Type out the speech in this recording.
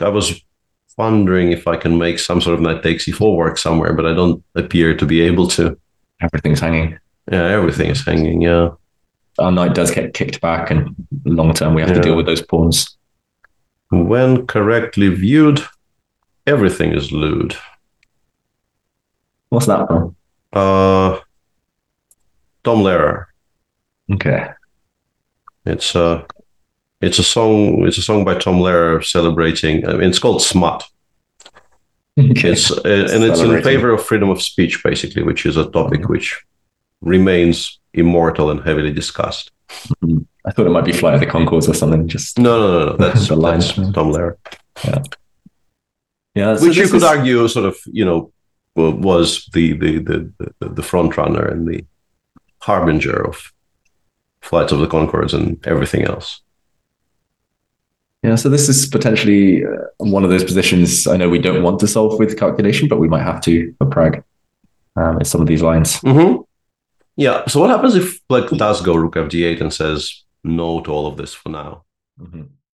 I was wondering if I can make some sort of knight takes e4 work somewhere, but I don't appear to be able to. Everything's hanging. Yeah, everything is hanging. Yeah. Our knight does get kicked back, and long term we have to deal with those pawns. When correctly viewed, everything is lewd. What's that from? Tom Lehrer. Okay. It's a song. It's a song by Tom Lehrer celebrating. I mean, it's called Smut. Okay. It's in favor of freedom of speech, basically, which is a topic which remains immortal and heavily discussed. I thought it might be Flight of the Conchords or something. Just no. That's the that's Tom Lehrer. Yeah. Which you could argue, sort of, was the front runner and the harbinger of Flights of the Conchords and everything else. Yeah, so this is potentially one of those positions I know we don't want to solve with calculation, but we might have to for Pragg in some of these lines. Mm-hmm. Yeah, so what happens if Black does go rook fd8 and says no to all of this for now? Mm-hmm.